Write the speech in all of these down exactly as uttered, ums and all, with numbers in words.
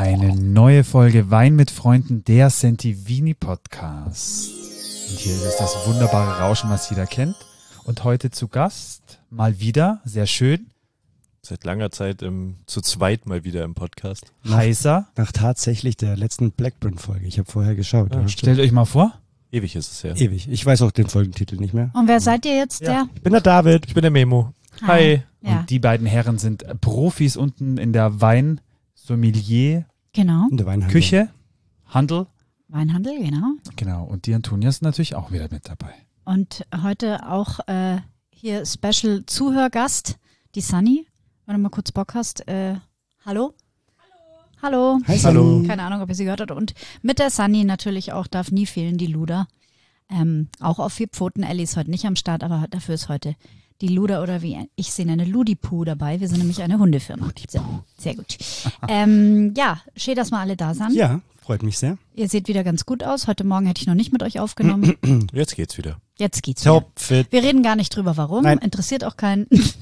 Eine neue Folge Wein mit Freunden, der Sentivini Podcast. Und hier ist das wunderbare Rauschen, was jeder kennt. Und heute zu Gast, mal wieder, sehr schön. Seit langer Zeit im, zu zweit mal wieder im Podcast. Heißer. Nach tatsächlich der letzten Blackburn-Folge. Ich habe vorher geschaut. Ja, ja. Stellt euch mal vor. Ewig ist es ja. Ewig. Ich weiß auch den Folgentitel nicht mehr. Und wer seid ihr jetzt? Ja. Der? Ich bin der David. Ich bin der Memo. Hi. Hi. Ja, Und die beiden Herren sind Profis unten in der Weinsommelier, genau. In der Weinhandel. Küche, Handel. Weinhandel, genau. Genau. Und die Antonia ist natürlich auch wieder mit dabei. Und heute auch äh, hier Special Zuhörgast, die Sunny. Wenn du mal kurz Bock hast. Äh, hallo? Hallo. Hi, Hallo. Sunny. Keine Ahnung, ob ihr sie gehört habt. Und mit der Sunny natürlich auch, darf nie fehlen, die Luda. Ähm, auch auf vier Pfoten. Ellie ist heute nicht am Start, aber dafür ist heute die Luda oder wie ich sie nenne, Ludipu dabei. Wir sind nämlich eine Hundefirma. Sehr, sehr gut. ähm, ja, schön, dass wir alle da sind. Ja, freut mich sehr. Ihr seht wieder ganz gut aus. Heute Morgen hätte ich noch nicht mit euch aufgenommen. Jetzt geht's wieder. Jetzt geht's wieder. Topfit. Wir reden gar nicht drüber, warum. Nein. Interessiert auch keinen.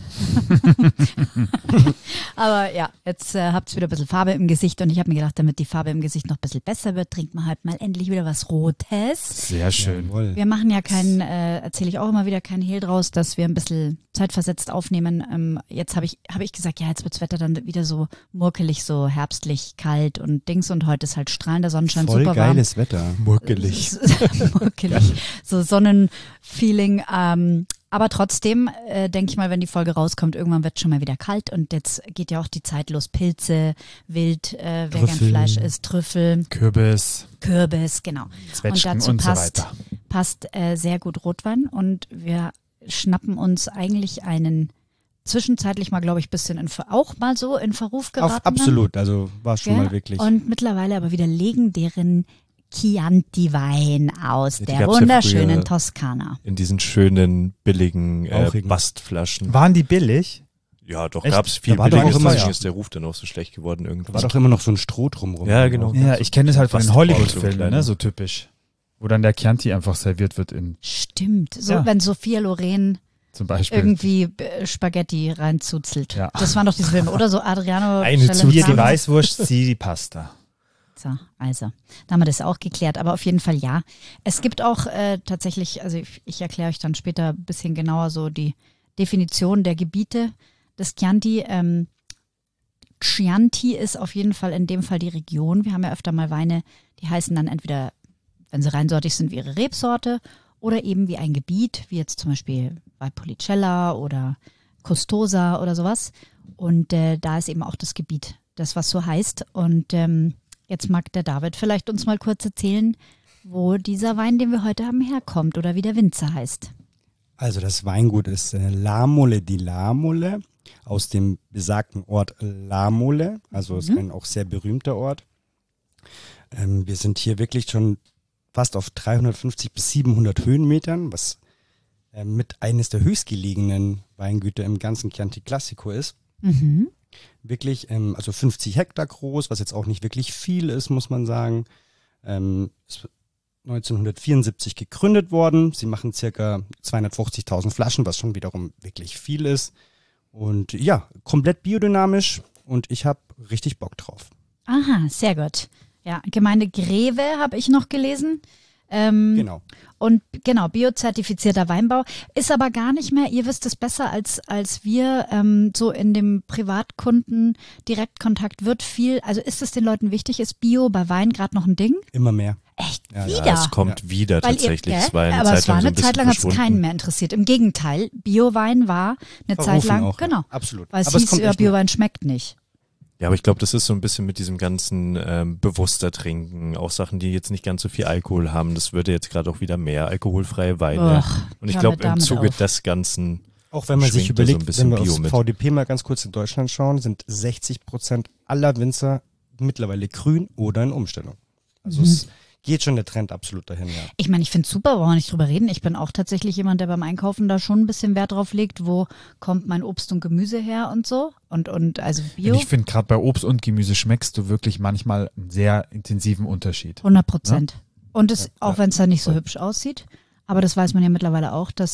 Aber ja, jetzt äh, habt ihr wieder ein bisschen Farbe im Gesicht und ich habe mir gedacht, damit die Farbe im Gesicht noch ein bisschen besser wird, trinkt man halt mal endlich wieder was Rotes. Sehr schön. Jawohl. Wir machen ja keinen, äh, erzähle ich auch immer wieder, keinen Hehl draus, dass wir ein bisschen zeitversetzt aufnehmen. Ähm, jetzt habe ich, habe ich gesagt, ja, jetzt wird's Wetter dann wieder so murkelig, so herbstlich, kalt und Dings und heute ist halt strahlender Sonnenschein, Voll super warm. geiles Wetter. Muckelig. Muckelig. So Sonnenfeeling. Ähm, aber trotzdem, äh, denke ich mal, wenn die Folge rauskommt, irgendwann wird es schon mal wieder kalt und jetzt geht ja auch die Zeit los. Pilze, Wild, äh, wer gern Trüffel. Fleisch isst, Trüffel, Kürbis, Kürbis, genau. Zwetschgen und dazu und so passt, weiter. passt äh, sehr gut Rotwein und wir schnappen uns eigentlich einen zwischenzeitlich mal, glaube ich, bisschen in, Ver- auch mal so in Verruf geraten. Auf, absolut, also war schon Gell? mal wirklich. Und mittlerweile aber wieder legendären Chianti-Wein aus Ja, die der gab's ja wunderschönen früher. Toskana. In diesen schönen, billigen äh, Rauchigen. Bastflaschen. Waren die billig? Ja, doch, Echt? gab's viel Da war doch billiges. auch immer- Deswegen ist der Ruf dann auch so schlecht geworden da irgendwann. war doch immer noch so ein Stroh drumrum. Ja, genau. Ja, ich kenne es halt von den Fast Hollywood-Filmen, Braun, so ne, so typisch. Wo dann der Chianti einfach serviert wird in, Stimmt. So, Ja. wenn Sophia Loren zum Beispiel. irgendwie äh, Spaghetti reinzuzelt. Ja. Das waren doch diese Filme. Oder so Adriano Eine Hier die Celentano. Weißwurst, sie die Pasta. So, also, da haben wir das auch geklärt. Aber auf jeden Fall ja. Es gibt auch äh, tatsächlich, also ich, ich erkläre euch dann später ein bisschen genauer so die Definition der Gebiete des Chianti. Ähm, Chianti ist auf jeden Fall in dem Fall die Region. Wir haben ja öfter mal Weine, die heißen dann entweder, wenn sie reinsortig sind, wie ihre Rebsorte oder eben wie ein Gebiet, wie jetzt zum Beispiel Valpolicella oder Custosa oder sowas. Und äh, da ist eben auch das Gebiet, das was so heißt. Und ähm, jetzt mag der David vielleicht uns mal kurz erzählen, wo dieser Wein, den wir heute haben, herkommt oder wie der Winzer heißt. Also das Weingut ist äh, La Mole di La Mole aus dem besagten Ort La Mole. Also ist ein auch sehr berühmter Ort. Ähm, wir sind hier wirklich schon fast auf dreihundertfünfzig bis siebenhundert Höhenmetern, was äh, mit eines der höchstgelegenen Weingüter im ganzen Chianti Classico ist. Mhm. Wirklich, ähm, also fünfzig Hektar groß, was jetzt auch nicht wirklich viel ist, muss man sagen. Ähm, ist neunzehnhundertvierundsiebzig gegründet worden. Sie machen circa zweihundertfünfzigtausend Flaschen, was schon wiederum wirklich viel ist. Und ja, komplett biodynamisch und ich habe richtig Bock drauf. Aha, sehr gut. Ja, Gemeinde Greve habe ich noch gelesen. Ähm, Genau. Und genau, biozertifizierter Weinbau ist aber gar nicht mehr, ihr wisst es besser als, als wir, ähm, so in dem Privatkunden-Direktkontakt wird viel, also ist es den Leuten wichtig, ist Bio bei Wein gerade noch ein Ding? Immer mehr. Echt, Ja, ja, wieder? Ja, es kommt wieder Weil ihr, tatsächlich. gell? Es war eine aber Zeit es war lang so eine ein Zeit bisschen lang, hat es keinen verschwunden. mehr interessiert. Im Gegenteil, Biowein war eine Zeit Verrufen lang, auch, ja. genau, Absolut. weil es Aber es hieß, kommt ja, echt mehr. Biowein schmeckt nicht. Ja, aber ich glaube, das ist so ein bisschen mit diesem ganzen ähm, bewusster Trinken, auch Sachen, die jetzt nicht ganz so viel Alkohol haben. Das würde jetzt gerade auch wieder mehr alkoholfreie Weine. Och, Und ich hör glaube, mir im damit Zuge auf. des Ganzen, Auch wenn man sich schwingt da so ein überlegt, bisschen wenn wir Bio aufs mit. V D P mal ganz kurz in Deutschland schauen, sind sechzig Prozent aller Winzer mittlerweile grün oder in Umstellung. Also Mhm. es geht schon der Trend absolut dahin, ja. Ich meine, ich finde es super, wollen wir nicht drüber reden. Ich bin auch tatsächlich jemand, der beim Einkaufen da schon ein bisschen Wert drauf legt, wo kommt mein Obst und Gemüse her und so. Und, und also Bio, Und ich finde, gerade bei Obst und Gemüse schmeckst du wirklich manchmal einen sehr intensiven Unterschied. hundert Prozent. Und es, Ja, auch ja, wenn es da nicht so voll. hübsch aussieht, aber das weiß man ja mittlerweile auch, dass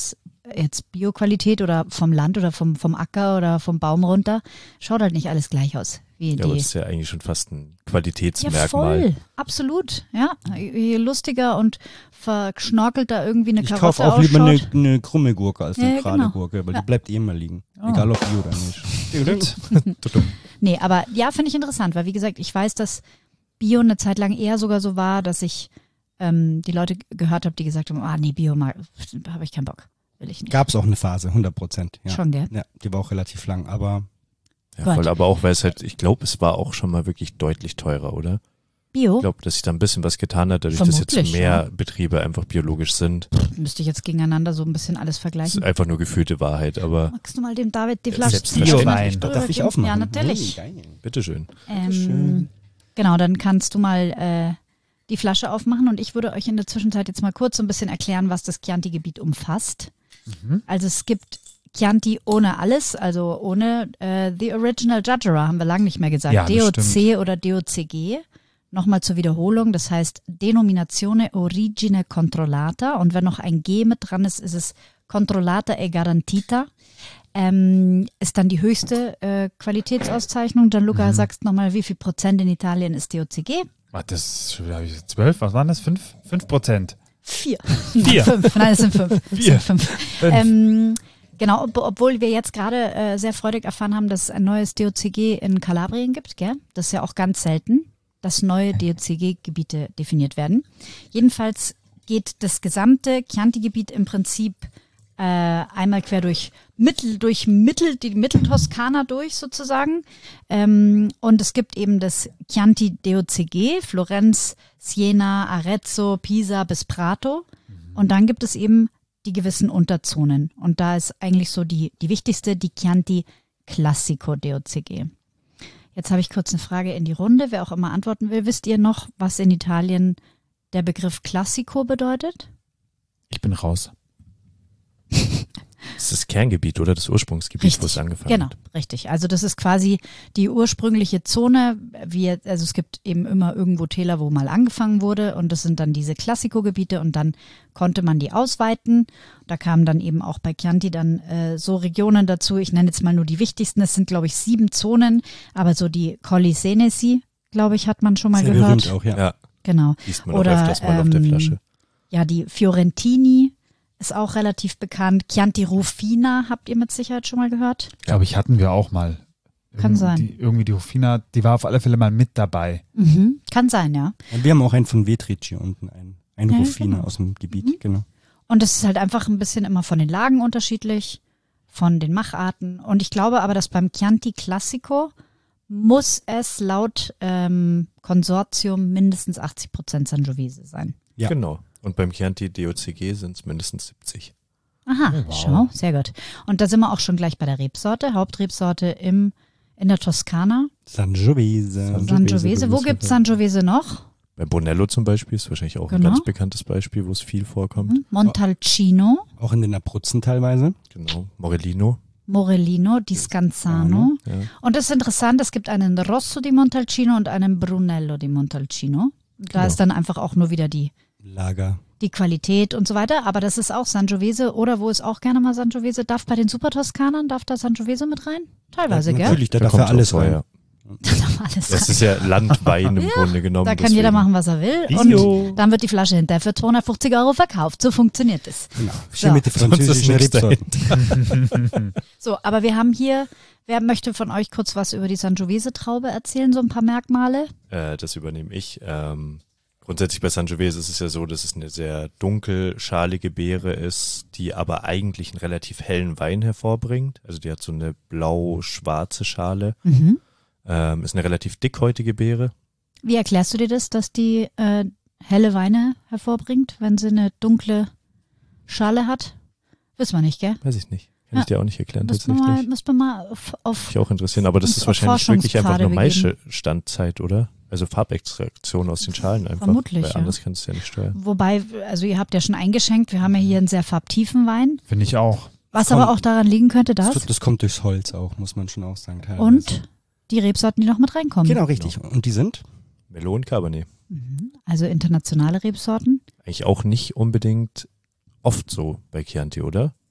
jetzt Bioqualität oder vom Land oder vom, vom Acker oder vom Baum runter, schaut halt nicht alles gleich aus. Wie Ja, die. aber das ist ja eigentlich schon fast ein Ja, Qualitätsmerkmal. voll. Absolut. Ja, je lustiger und verschnorkelter irgendwie eine Ich Karotte kaufe auch lieber eine, ausschaut. eine krumme Gurke als eine Ja, gerade genau. Gurke, weil Ja. die bleibt eh immer liegen. Oh. Egal ob Bio oder nicht. Nee, aber ja, finde ich interessant, weil wie gesagt, ich weiß, dass Bio eine Zeit lang eher sogar so war, dass ich ähm, die Leute gehört habe, die gesagt haben, ah nee, Bio mag, da habe ich keinen Bock, will ich nicht. Gab es auch eine Phase, hundert Prozent. Ja. Schon, gell? Ja, die war auch relativ lang, aber Ja, Gott. voll, aber auch, weil es halt, ich glaube, es war auch schon mal wirklich deutlich teurer, oder? Bio? Ich glaube, dass sich da ein bisschen was getan hat, dadurch, dass jetzt Vermutlich, mehr ja. Betriebe einfach biologisch sind. Müsste ich jetzt gegeneinander so ein bisschen alles Das ist vergleichen. einfach nur gefühlte Wahrheit, aber Magst du mal dem David die Ja, Flasche selbstverständlich. Biowein. darf ich aufmachen? Ja, natürlich. Hey, geil. bitteschön. Ähm, genau, dann kannst du mal äh, die Flasche aufmachen und ich würde euch in der Zwischenzeit jetzt mal kurz so ein bisschen erklären, was das Chianti-Gebiet umfasst. Also es gibt Chianti ohne alles, also ohne äh, The Original Judgera, haben wir lange nicht mehr gesagt. Ja, das D O C stimmt. oder D O C G. Nochmal zur Wiederholung, das heißt Denominazione Origine Controllata und wenn noch ein G mit dran ist, ist es Controllata e Garantita. Ähm, ist dann die höchste äh, Qualitätsauszeichnung. Gianluca, Mhm. sagst nochmal, wie viel Prozent in Italien ist D O C G? Warte, das ist schon wieder zwölf, was waren das? Fünf? Fünf Prozent. Vier. Vier. Fünf. Nein, es sind fünf. Es Vier. sind fünf. Fünf. Ähm, genau, ob, obwohl wir jetzt gerade äh, sehr freudig erfahren haben, dass es ein neues D O C G in Kalabrien gibt, gell? Das ist ja auch ganz selten, dass neue D O C G-Gebiete definiert werden. Jedenfalls geht das gesamte Chianti-Gebiet im Prinzip äh, einmal quer durch Mittel, durch Mittel, die Mitteltoskana durch sozusagen. Ähm, und es gibt eben das Chianti D O C G, Florenz, Siena, Arezzo, Pisa bis Prato. Und dann gibt es eben die gewissen Unterzonen. Und da ist eigentlich so die, die wichtigste, die Chianti Classico D O C G. Jetzt habe ich kurz eine Frage in die Runde, wer auch immer antworten will. Wisst ihr noch, was in Italien der Begriff Classico bedeutet? Ich bin raus. Das ist das Kerngebiet oder das Ursprungsgebiet, wo es angefangen Genau, hat. richtig. Also das ist quasi die ursprüngliche Zone. Wie, also es gibt eben immer irgendwo Täler, wo mal angefangen wurde und das sind dann diese Classico-Gebiete und dann konnte man die ausweiten. Da kamen dann eben auch bei Chianti dann äh, so Regionen dazu. Ich nenne jetzt mal nur die wichtigsten. Es sind, glaube ich, sieben Zonen, aber so die Colli Senesi, glaube ich, hat man schon mal sehr gehört. berühmt auch, ja. Ja, Genau. liest man Oder, auch öfters mal auf der ähm, Flasche. Ja, die Fiorentini ist auch relativ bekannt. Chianti Rufina habt ihr mit Sicherheit schon mal gehört. Glaube ich, hatten wir auch mal. Kann Irgend- sein. Die, irgendwie die Rufina, die war auf alle Fälle mal mit dabei. Mhm. Kann sein, ja. Und wir haben auch einen von Vetric hier unten, einen, einen Ja, Rufiner genau. aus dem Gebiet, Mhm. genau. Und es ist halt einfach ein bisschen immer von den Lagen unterschiedlich, von den Macharten. Und ich glaube aber, dass beim Chianti Classico muss es laut ähm, Konsortium mindestens achtzig Prozent Sangiovese sein. Ja. Genau. Und beim Chianti D O C G sind es mindestens siebzig. Aha, Oh, wow. schau, sehr gut. Und da sind wir auch schon gleich bei der Rebsorte, Hauptrebsorte im, in der Toskana. Sangiovese. Sangiovese. Wo gibt es Sangiovese noch? Bei Bonello zum Beispiel ist wahrscheinlich auch Genau. ein ganz bekanntes Beispiel, wo es viel vorkommt. Mhm. Montalcino, Auch in den Abruzzen teilweise. Genau. Morellino. Morellino, di Scanzano. Ja. Und das ist interessant, es gibt einen Rosso di Montalcino und einen Brunello di Montalcino. Da Genau. ist dann einfach auch nur wieder die, Lager. die Qualität und so weiter. Aber das ist auch Sangiovese oder wo ist auch gerne mal Sangiovese? Darf bei den Super-Toskanern, darf da Sangiovese mit rein? Teilweise, Ja, gell? natürlich, da, Da darf ja kommt alles auch rein. vorher. Da darf alles Das rein. ist ja Landwein im Grunde genommen. Da kann jeder deswegen- machen, was er will. Bio. Und dann wird die Flasche hinterher für zweihundertfünfzig Euro verkauft. So funktioniert es. Genau. Schön So. mit den Sonst ist französischen nichts Rebsorten. So, aber wir haben hier, wer möchte von euch kurz was über die Sangiovese-Traube erzählen, so ein paar Merkmale? Äh, das übernehme ich. Ähm, grundsätzlich bei Sangiovese ist es ja so, dass es eine sehr dunkel schalige Beere ist, die aber eigentlich einen relativ hellen Wein hervorbringt. Also die hat so eine blau-schwarze Schale. Mhm. Ähm, ist eine relativ dickhäutige Beere. Wie erklärst du dir das, dass die äh, helle Weine hervorbringt, wenn sie eine dunkle Schale hat? Wissen wir nicht, gell? Weiß ich nicht. Kann Ja. ich dir auch nicht erklären Müssen wir tatsächlich. mal, müssen wir mal auf, auf Mich auch interessieren, aber das uns ist auf wahrscheinlich wirklich einfach nur Forschungspfade Maischestandzeit, oder? Also Farbextraktion aus den Schalen einfach. Vermutlich, Weil ja. anders kannst du ja nicht steuern. Wobei, also ihr habt ja schon eingeschenkt, wir haben ja hier einen sehr farbtiefen Wein, Finde ich auch. was Kommt- aber auch daran liegen könnte, dass Das, das kommt durchs Holz auch, muss man schon auch sagen. Teilweise. und die Rebsorten, die noch mit reinkommen. Genau, richtig. Und die sind? Melon, Cabernet. Mhm. Also internationale Rebsorten. Eigentlich auch nicht unbedingt oft so bei Chianti, oder?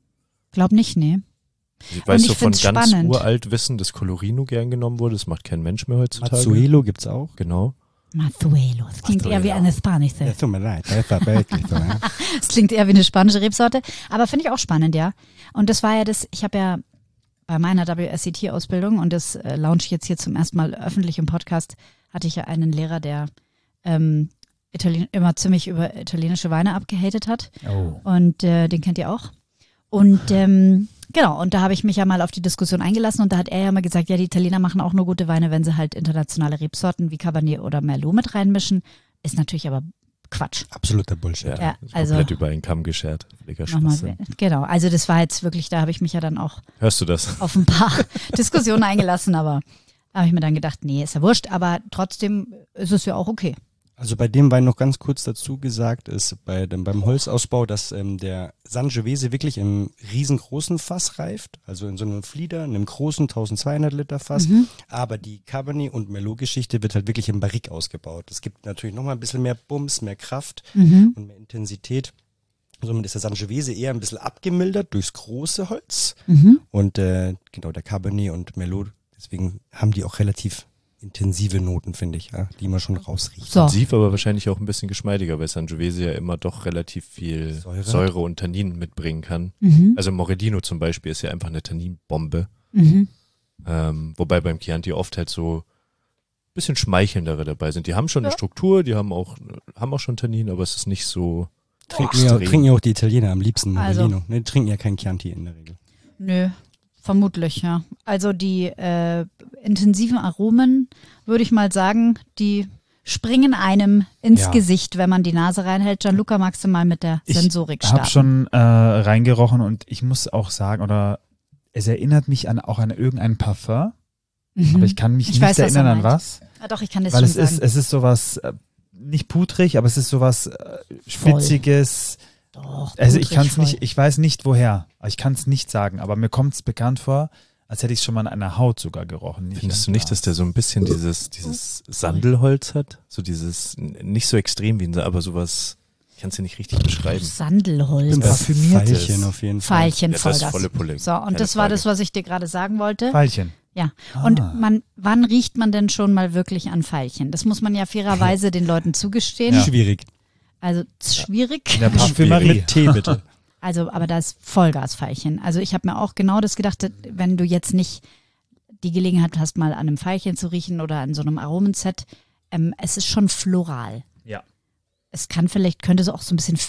Glaub nicht, nee. Ich weiß ich so von find's ganz spannend. uralt Wissen, dass Colorino gern genommen wurde. Das macht kein Mensch mehr heutzutage. Mazzuelo gibt's auch. Genau. Mazuelo. Das klingt eher wie eine spanische. Ja, tut mir leid, das war wirklich so. Ja. Das klingt eher wie eine spanische Rebsorte. Aber finde ich auch spannend, ja. Und das war ja das, ich habe ja bei meiner W S E T-Ausbildung, und das äh, launche ich jetzt hier zum ersten Mal öffentlich im Podcast, hatte ich ja einen Lehrer, der ähm, Italien immer ziemlich über italienische Weine abgehatet hat. Oh. Und äh, den kennt ihr auch. Und ähm, genau, und da habe ich mich ja mal auf die Diskussion eingelassen und da hat er ja mal gesagt, ja, die Italiener machen auch nur gute Weine, wenn sie halt internationale Rebsorten wie Cabernet oder Merlot mit reinmischen. Ist natürlich aber Quatsch. Absoluter Bullshit. Ja, Ja, ist also- komplett über einen Kamm geschert. Völliger Nochmal, Schwachsinn. genau, also das war jetzt wirklich, da habe ich mich ja dann auch Hörst du das? auf ein paar Diskussionen eingelassen, aber da habe ich mir dann gedacht, nee, ist ja wurscht, aber trotzdem ist es ja auch okay. Also bei dem Wein noch ganz kurz dazu gesagt ist, bei dem, beim Holzausbau, dass ähm, der Sangiovese wirklich im riesengroßen Fass reift, also in so einem Flieder, in einem großen zwölfhundert Liter Fass, Mhm. aber die Cabernet- und Merlot-Geschichte wird halt wirklich im Barrique ausgebaut. Es gibt natürlich nochmal ein bisschen mehr Bums, mehr Kraft Mhm. und mehr Intensität. Somit ist der Sangiovese eher ein bisschen abgemildert durchs große Holz Mhm. und äh, genau der Cabernet und Merlot, deswegen haben die auch relativ intensive Noten, finde ich, ja, die man schon rausriecht. So, Intensiv, aber wahrscheinlich auch ein bisschen geschmeidiger, weil Sangiovese ja immer doch relativ viel Säure. Säure, und Tannin mitbringen kann. mhm. Also Moredino zum Beispiel ist ja einfach eine Tanninbombe. Mhm. Ähm, wobei beim Chianti oft halt so ein bisschen schmeichelndere dabei sind. Die haben schon eine Struktur, die haben auch, haben auch schon Tannin, aber es ist nicht so Trinken ja, extrem. trinken ja auch die Italiener am liebsten Also- Morellino. Ne, die trinken ja kein Chianti in der Regel. Nö, vermutlich, ja. Also die äh, intensiven Aromen, würde ich mal sagen, die springen einem ins Ja. Gesicht, wenn man die Nase reinhält. Gianluca, magst du mal mit der Ich Sensorik Ich habe starten? schon äh, reingerochen und ich muss auch sagen, oder es erinnert mich an auch an irgendein Parfum, Mhm. aber ich kann mich Ich nicht weiß, was er erinnern an meint. was. Ah, doch, ich kann das Weil schon es sagen. ist, es ist sowas, äh, nicht pudrig, aber es ist sowas äh, spitziges. Doch, Also ich pudrig kann es voll. nicht, ich weiß nicht woher, aber ich kann es nicht sagen, aber mir kommt es bekannt vor, als hätte ich es schon mal an einer Haut sogar gerochen. Nicht Findest am du nicht, dass der Glas. so ein bisschen dieses, dieses Sandelholz hat? So dieses, n- nicht so extrem wie ein, Sa- aber sowas, ich kann es dir nicht richtig beschreiben. Sandelholz. Ein parfümiertes. Feilchen auf jeden Fall. Pfeilchen Ja, voll das ist das. volle Pulle. So, und Keine das war Frage. das, was ich dir gerade sagen wollte. Veilchen. Ja. Ah. Und man, wann riecht man denn schon mal wirklich an Veilchen? Das muss man ja fairerweise den Leuten zugestehen. Ja. Schwierig. Also es ist schwierig. In der Parfümerie. Mit Tee bitte. Also, aber da ist Vollgasveilchen. Also ich habe mir auch genau das gedacht, wenn du jetzt nicht die Gelegenheit hast, mal an einem Veilchen zu riechen oder an so einem Aromenset, ähm, es ist schon floral. Ja. Es kann vielleicht, könnte so auch so ein bisschen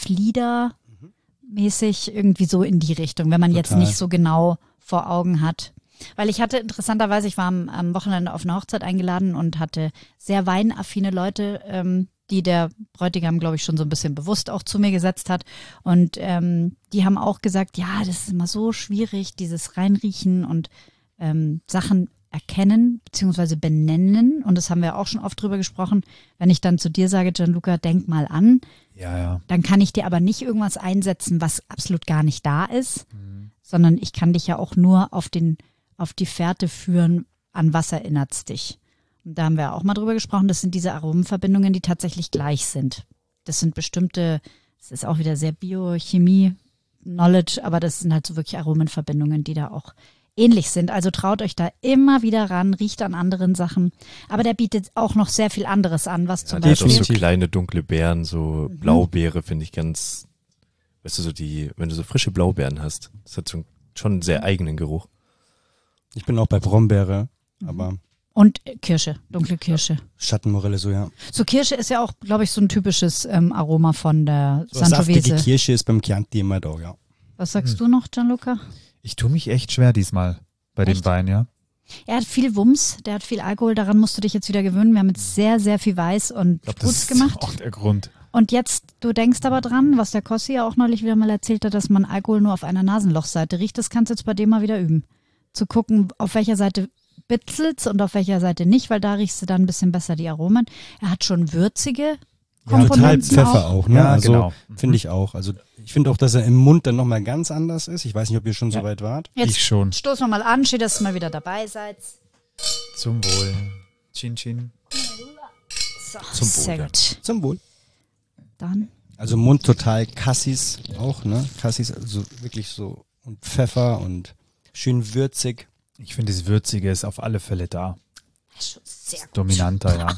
Flieder-mäßig irgendwie so in die Richtung, wenn man jetzt Total. nicht so genau vor Augen hat. Weil ich hatte interessanterweise, ich war am, am Wochenende auf eine Hochzeit eingeladen und hatte sehr weinaffine Leute, ähm, die der Bräutigam, glaube ich, schon so ein bisschen bewusst auch zu mir gesetzt hat. Und ähm, die haben auch gesagt, ja, das ist immer so schwierig, dieses Reinriechen und ähm, Sachen erkennen bzw. benennen. Und das haben wir auch schon oft drüber gesprochen. Wenn ich dann zu dir sage, Gianluca, denk mal an, Ja, ja. dann kann ich dir aber nicht irgendwas einsetzen, was absolut gar nicht da ist, sondern ich kann dich ja auch nur auf den, auf die Fährte führen, an was erinnert's dich. Und da haben wir auch mal drüber gesprochen, das sind diese Aromenverbindungen, die tatsächlich gleich sind. Das sind bestimmte, es ist auch wieder sehr Biochemie-Knowledge, aber das sind halt so wirklich Aromenverbindungen, die da auch ähnlich sind. Also traut euch da immer wieder ran, riecht an anderen Sachen. Aber der bietet auch noch sehr viel anderes an, was Ja, zum der hat auch Beispiel... so kleine dunkle Beeren, so Blaubeere finde ich ganz, weißt du, so die, wenn du so frische Blaubeeren hast, das hat so einen, schon einen sehr eigenen Geruch. Ich bin auch bei Brombeere, aber Und Kirsche, dunkle Kirsche. Schattenmorelle so, ja. So Kirsche ist ja auch, glaube ich, so ein typisches ähm, Aroma von der So saftige Sangiovese. Kirsche ist beim Chianti immer da, ja. Was sagst du noch, Gianluca? Ich tue mich echt schwer diesmal bei dem Echt? Wein, ja. Er hat viel Wumms, der hat viel Alkohol, daran musst du dich jetzt wieder gewöhnen. Wir haben jetzt sehr, sehr viel Weiß und Ich glaube, das Sprutz ist gemacht. auch der Grund. Und jetzt, du denkst aber dran, was der Kossi ja auch neulich wieder mal erzählt hat, dass man Alkohol nur auf einer Nasenlochseite riecht. Das kannst du jetzt bei dem mal wieder üben. Zu gucken, auf welcher Seite bitzelt's und auf welcher Seite nicht, weil da riechst du dann ein bisschen besser die Aromen. Er hat schon würzige Total Komponenten Pfeffer auch. auch, ne? Ja, also, genau. Finde ich auch. Also ich finde auch, dass er im Mund dann nochmal ganz anders ist. Ich weiß nicht, ob ihr schon so weit wart. Jetzt Ich schon. stoßen wir mal an, schön, dass ihr mal wieder dabei seid. Zum Wohl. Chin Chin. So, Zum sehr Wohl, gut. Zum Wohl. Dann Also Mund total Cassis auch, ne? Cassis, also wirklich so und Pfeffer und schön würzig. Ich finde, das Würzige ist auf alle Fälle da. Schon sehr gut. Dominanter, ja.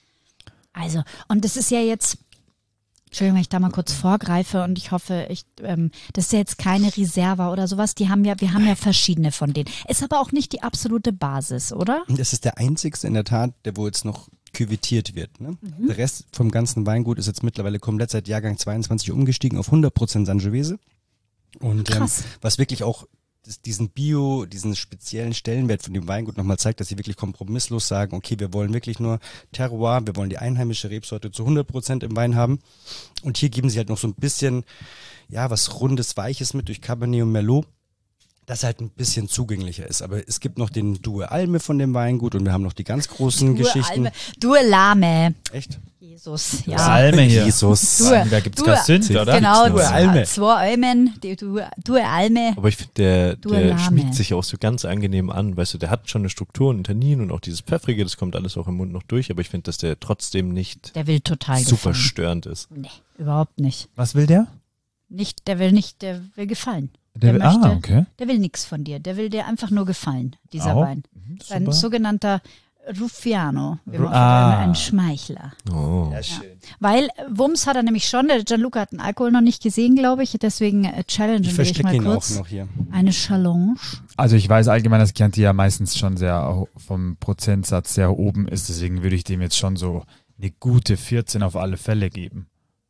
Also, und das ist ja jetzt, Entschuldigung, wenn ich da mal kurz vorgreife und ich hoffe, ich, ähm, das ist ja jetzt keine Reserva oder sowas. Die haben ja, wir haben ja verschiedene von denen. Ist aber auch nicht die absolute Basis, oder? Das ist der einzigste in der Tat, der wo jetzt noch küvettiert wird. Ne? Mhm. Der Rest vom ganzen Weingut ist jetzt mittlerweile komplett seit Jahrgang zweiundzwanzig umgestiegen auf hundert Prozent Sangiovese. Und ähm, was wirklich auch das, diesen Bio, diesen speziellen Stellenwert von dem Weingut nochmal zeigt, dass sie wirklich kompromisslos sagen, okay, wir wollen wirklich nur Terroir, wir wollen die einheimische Rebsorte zu hundert Prozent im Wein haben. Und hier geben sie halt noch so ein bisschen, ja, was Rundes, Weiches mit durch Cabernet und Merlot, das halt ein bisschen zugänglicher ist. Aber es gibt noch den Due Alme von dem Weingut und wir haben noch die ganz großen Due Geschichten. Alme. Due Lame. Echt? Jesus, Ja. ja. Alme hier. Jesus. Due. Da gibt es Due. keinen Sünd, oder? Genau, Due zwei- Alme. zwei Almen, die Due, Due Alme. Aber ich finde, der, Du der Lame. schmiegt sich auch so ganz angenehm an. Weißt du, der hat schon eine Struktur und einen Tannin und auch dieses Pfeffrige, das kommt alles auch im Mund noch durch. Aber ich finde, dass der trotzdem nicht Der will total super gefallen. störend ist. Nee, überhaupt nicht. Was will der? Nicht, der will nicht, der will gefallen. Der, Der will, ah, möchte- okay. Der will nichts von dir. Der will dir einfach nur gefallen, dieser Auch? Wein. Mhm, Ein super. sogenannter Ruffiano, wie man Ah. sagt, ein Schmeichler. Oh. Ja, schön. Weil äh, Wumms hat er nämlich schon, der Gianluca hat den Alkohol noch nicht gesehen, glaube ich, deswegen äh, challengen Ich wir dich verstecke mal ihn auch kurz. noch hier. Eine Challenge. Also ich weiß allgemein, dass Chianti ja meistens schon sehr ho- vom Prozentsatz sehr oben ist, deswegen würde ich dem jetzt schon so eine gute vierzehn auf alle Fälle geben.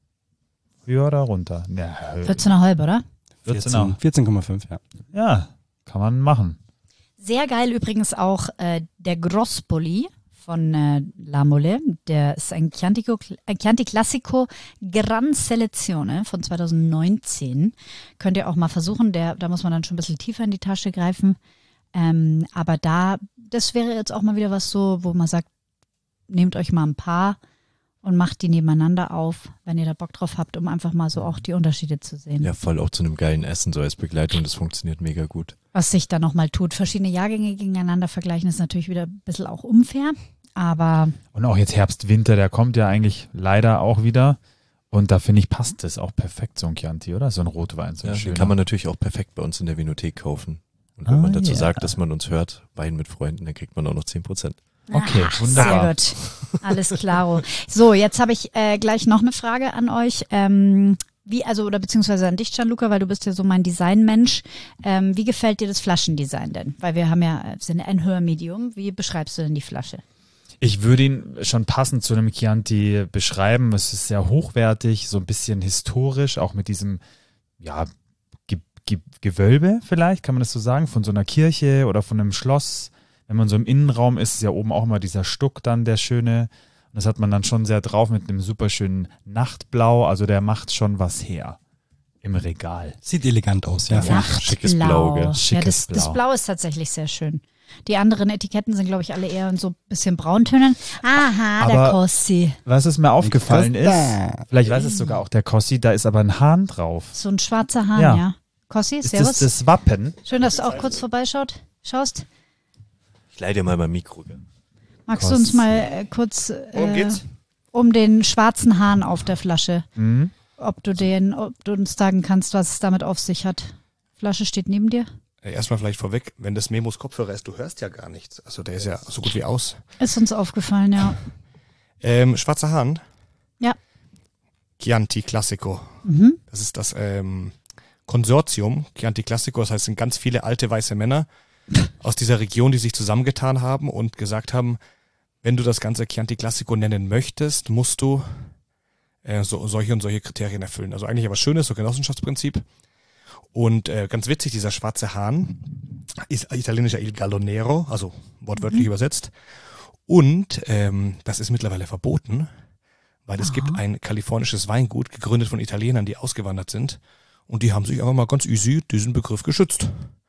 Höher oder runter? Ja, vierzehn Komma fünf, oder? vierzehn auch. vierzehn Komma fünf, ja. Ja, kann man machen. Sehr geil übrigens auch äh, der Grospoli von äh, La Mole. Der ist ein Chianti, ein Chianti Classico Gran Selezione von zweitausendneunzehn. Könnt ihr auch mal versuchen. Der, da muss man dann schon ein bisschen tiefer in die Tasche greifen. Ähm, aber da, das wäre jetzt auch mal wieder was so, wo man sagt, nehmt euch mal ein paar und macht die nebeneinander auf, wenn ihr da Bock drauf habt, um einfach mal so auch die Unterschiede zu sehen. Ja, voll auch zu einem geilen Essen, so als Begleitung. Das funktioniert mega gut. Was sich da nochmal tut. Verschiedene Jahrgänge gegeneinander vergleichen ist natürlich wieder ein bisschen auch unfair, aber Und auch jetzt Herbst, Winter, der kommt ja eigentlich leider auch wieder. Und da finde ich, passt das auch perfekt, so ein Chianti, oder? So ein Rotwein, so ein Ja, den schöner. kann man natürlich auch perfekt bei uns in der Vinothek kaufen. Und wenn Ah, man dazu ja. sagt, dass man uns hört, Wein mit Freunden, dann kriegt man auch noch zehn Prozent. Okay, Ah, wunderbar. Sehr gut. Alles klaro. So, jetzt habe ich äh, gleich noch eine Frage an euch. Ähm, wie, also, oder beziehungsweise an dich, Gianluca, weil du bist ja so mein Designmensch. Ähm, wie gefällt dir das Flaschendesign denn? Weil wir haben ja, wir sind ein Hörmedium. Wie beschreibst du denn die Flasche? Ich würde ihn schon passend zu einem Chianti beschreiben. Es ist sehr hochwertig, so ein bisschen historisch, auch mit diesem, ja, Ge Ge Gewölbe vielleicht, kann man das so sagen, von so einer Kirche oder von einem Schloss. Wenn man so im Innenraum ist, ist ja oben auch immer dieser Stuck dann, der schöne. Und das hat man dann schon sehr drauf mit einem super schönen Nachtblau. Also der macht schon was her im Regal. Sieht elegant aus, ja. Ja. schickes Blau, gell? Ja, Schickes das, das Blau. Blau ist tatsächlich sehr schön. Die anderen Etiketten sind, glaube ich, alle eher in so ein bisschen Brauntönen. Aha, der Aber- Kossi. Was es mir aufgefallen ist, Costa. vielleicht weiß es sogar auch der Kossi, da ist aber ein Hahn drauf. So ein schwarzer Hahn, Ja. ja. Kossi, Ist servus. das das Wappen? Schön, dass du auch kurz vorbeischaut. Schaust. Ich leih dir mal mein Mikro. Gell? Magst du uns mal äh, kurz Worum äh, geht's? um den schwarzen Hahn auf der Flasche, Mhm. ob du den, ob du uns sagen kannst, was es damit auf sich hat? Flasche steht neben dir. Äh, Erstmal vielleicht vorweg, wenn das Memos Kopfhörer ist, du hörst ja gar nichts. Also der ist ja so gut wie aus. Ist uns aufgefallen, ja. Ähm, Schwarzer Hahn. Ja. Chianti Classico. Mhm. Das ist das ähm, Konsortium Chianti Classico. Das heißt, es sind ganz viele alte weiße Männer aus dieser Region, die sich zusammengetan haben und gesagt haben, wenn du das ganze Chianti Classico nennen möchtest, musst du äh, so, solche und solche Kriterien erfüllen. Also eigentlich aber schönes, so Genossenschaftsprinzip. Und äh, ganz witzig, dieser schwarze Hahn ist italienischer Il Gallo Nero, also wortwörtlich übersetzt. Und ähm, das ist mittlerweile verboten, weil es gibt ein kalifornisches Weingut, gegründet von Italienern, die ausgewandert sind. Und die haben sich einfach mal ganz easy diesen Begriff geschützt.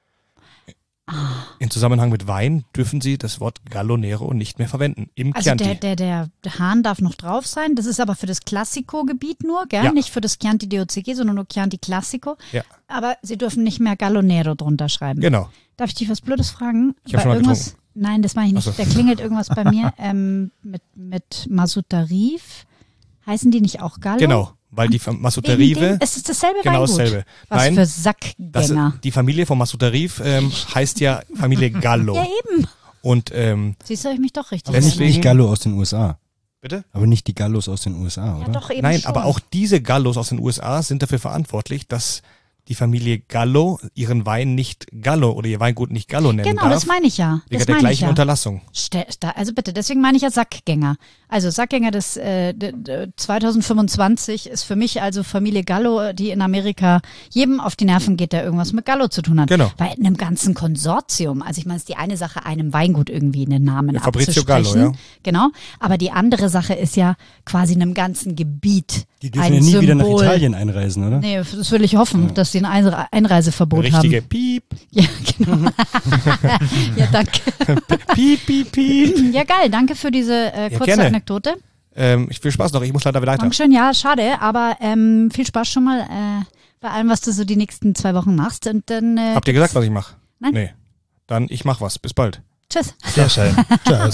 In Zusammenhang mit Wein dürfen sie das Wort Gallo Nero nicht mehr verwenden. Im Also Chianti. der, der, der Hahn darf noch drauf sein. Das ist aber für das Classico-Gebiet nur, gell? Ja. Nicht für das Chianti D O C G, sondern nur Chianti Classico. Ja. Aber sie dürfen nicht mehr Gallo Nero drunter schreiben. Genau. Darf ich dich was Blödes fragen? Ich hab Bei schon mal irgendwas? Nein, das mache ich nicht. Ach so. Da klingelt irgendwas bei mir ähm, mit, mit Masutarif. Heißen die nicht auch Gallo? Genau. weil die Masuta Wegen Rive, dem- Es ist dasselbe genau Weingut. dasselbe. Was Nein, für das, Sackgänger. die Familie von Masuta Rive ähm, heißt ja Familie Gallo. Ja, eben. Und ähm, Siehst du, hab ich mich doch richtig Aber nicht Deswegen- die Gallo aus den U S A. bitte? Aber nicht die Gallos aus den U S A, Ja, oder? doch eben Nein, schon. aber auch diese Gallos aus den U S A sind dafür verantwortlich, dass die Familie Gallo ihren Wein nicht Gallo oder ihr Weingut nicht Gallo nennen Genau, darf. das meine ich ja. Wegen Das der meine ich gleichen ja. Unterlassung. Ste- da- Also bitte, deswegen meine ich ja Sackgänger. Also Sackgänger des äh, d- d- zwanzig fünfundzwanzig ist für mich also Familie Gallo, die in Amerika jedem auf die Nerven geht, der irgendwas mit Gallo zu tun hat. Genau. Bei einem ganzen Konsortium. Also ich meine, es ist die eine Sache, einem Weingut irgendwie einen Namen Ja, Fabrizio abzusprechen. Gallo, ja. Genau. Aber die andere Sache ist ja quasi einem ganzen Gebiet Die dürfen ein ja nie wieder nach Symbol. Italien einreisen, oder? Nee, das will ich hoffen, dass sie ein Einre- Einreiseverbot Richtige haben. Piep, Ja, genau. ja, danke. Piep, Piep, Piep. Ja, geil. Danke für diese äh, Ja, kurze gerne. Anekdote. Ähm, ich will Spaß noch, ich muss leider weiter. Dankeschön, ja, schade, aber ähm, viel Spaß schon mal äh, bei allem, was du so die nächsten zwei Wochen machst. Und dann äh, Habt ihr gesagt, was ich mache? Nein. Nee. Dann ich mach was. Bis bald. tschüss. Sehr schön. Tschüss.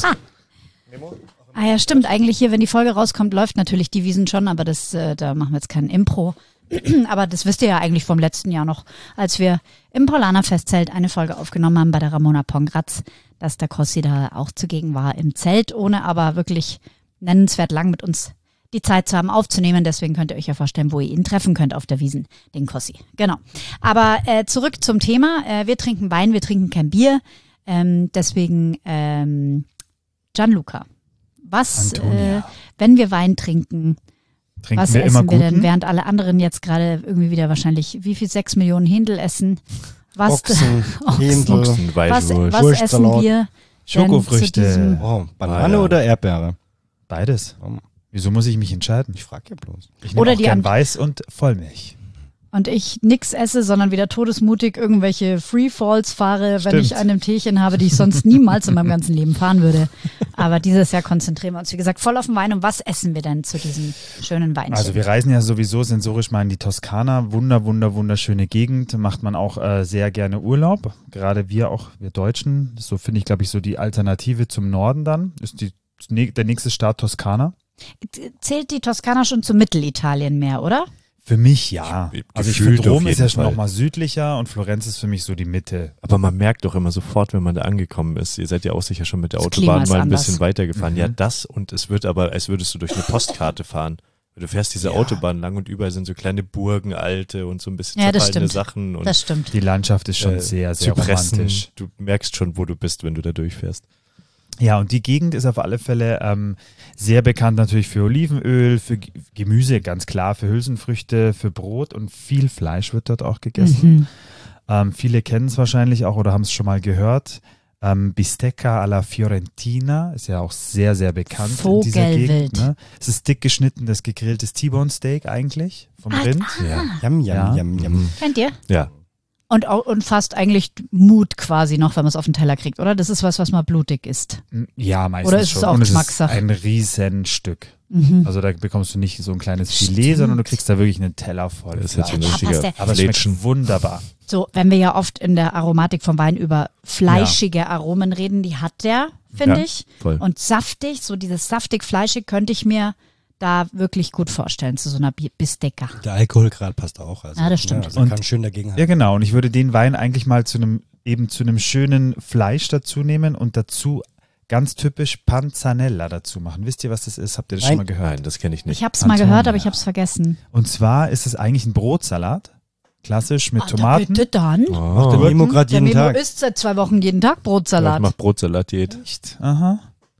Ah ja, stimmt. Eigentlich hier, wenn die Folge rauskommt, läuft natürlich die Wiesn schon, aber das, äh, da machen wir jetzt kein Impro. Aber das wisst ihr ja eigentlich vom letzten Jahr noch, als wir im Paulaner Festzelt eine Folge aufgenommen haben bei der Ramona Pongratz, dass der Kossi da auch zugegen war im Zelt, ohne aber wirklich nennenswert lang mit uns die Zeit zu haben aufzunehmen. Deswegen könnt ihr euch ja vorstellen, wo ihr ihn treffen könnt auf der Wiesn, den Kossi. Genau. Aber äh, zurück zum Thema. Äh, wir trinken Wein, wir trinken kein Bier. Ähm, deswegen ähm, Gianluca, was, äh, Antonia. wenn wir Wein trinken, Trinken was wir immer essen wir denn, guten? während alle anderen jetzt gerade irgendwie wieder wahrscheinlich, wie viel, sechs Millionen Händel essen? Was, Ochsen, Ochsen. Händel, Ochsen, was, Weißwurst. was Wurstsalat. essen wir denn zu Schokofrüchte. diesem- oh, Banane Ah, ja. oder Erdbeere? Beides. Oh, Wieso muss ich mich entscheiden? ich frage ja bloß. Ich nehme Oder auch die gern Ant- Weiß und Vollmilch. Und ich nix esse, sondern wieder todesmutig irgendwelche Freefalls fahre, wenn Stimmt. ich eine Teechen habe, die ich sonst niemals in meinem ganzen Leben fahren würde. Aber dieses Jahr konzentrieren wir uns, wie gesagt, voll auf den Wein. Und was essen wir denn zu diesem schönen Weinchen? Also wir reisen ja sowieso sensorisch mal in die Toskana. Wunder, wunder, wunderschöne Gegend. Macht man auch äh, sehr gerne Urlaub. Gerade wir auch, wir Deutschen. So finde ich, glaube ich, so die Alternative zum Norden dann. Ist die, der nächste Staat Toskana. Zählt die Toskana schon zu Mittelitalien mehr, oder? Für mich ja. Ge- Also ich gefühlt finde, Rom auf ist ja jeden schon Fall. nochmal südlicher und Florenz ist für mich so die Mitte. Aber man merkt doch immer sofort, wenn man da angekommen ist. Ihr seid ja auch sicher schon mit der Das Klima Autobahn ist mal ein anders. bisschen weitergefahren. Mhm. Ja, das und es wird aber, als würdest du durch eine Postkarte fahren. Du fährst diese Ja. Autobahn lang und überall sind so kleine Burgen, alte und so ein bisschen Ja, das zerfallene stimmt. Sachen und Das stimmt. Die Landschaft ist schon äh, sehr, sehr Zypressen. romantisch. Du merkst schon, wo du bist, wenn du da durchfährst. Ja, und die Gegend ist auf alle Fälle ähm, sehr bekannt natürlich für Olivenöl, für G- Gemüse, ganz klar, für Hülsenfrüchte, für Brot und viel Fleisch wird dort auch gegessen. Mhm. Ähm, viele kennen es wahrscheinlich auch oder haben es schon mal gehört. Ähm, Bistecca alla Fiorentina ist ja auch sehr, sehr bekannt in dieser Vogelwild. Gegend. Ne? Es ist dick geschnittenes, gegrilltes T-Bone Steak eigentlich vom Ah, Rind. Ja. Yum, yum, Ja. yum, yum. Mhm. Kennt ihr? Ja. Und, au- und fast eigentlich Mut quasi noch, wenn man es auf den Teller kriegt, oder? Das ist was, was mal blutig ist. Ja, meistens Oder ist es schon. auch Und es ist Geschmackssache? ein Riesenstück. Mhm. Also da bekommst du nicht so ein kleines Stimmt. Filet, sondern du kriegst da wirklich einen Teller voll. Das ist jetzt schon ein Ja, richtiger passt der- Aber es Flätchen. schmeckt wunderbar. So, wenn wir ja oft in der Aromatik vom Wein über fleischige Aromen reden, die hat der, finde Ja, ich. voll. Und saftig, so dieses saftig-fleischig könnte ich mir da wirklich gut vorstellen, zu so einer Bi- Bistecca. Der Alkoholgrad passt auch. Also, Ja, das stimmt. also Und- kann schön dagegen Ja, halten. genau. Und ich würde den Wein eigentlich mal zu einem, eben zu einem schönen Fleisch dazu nehmen und dazu ganz typisch Panzanella dazu machen. Wisst ihr, was das ist? Habt ihr das Nein. schon mal gehört? Nein, das kenne ich nicht. Ich habe es mal Antonia. gehört, aber ich habe es vergessen. Und zwar ist es eigentlich ein Brotsalat. Klassisch mit Ah, Tomaten. Da bitte dann. Macht der Oh. Memo gerade Der jeden Memo Tag. isst seit zwei Wochen jeden Tag Ich Brotsalat. mach Brotsalat-Diät. Echt? Aha.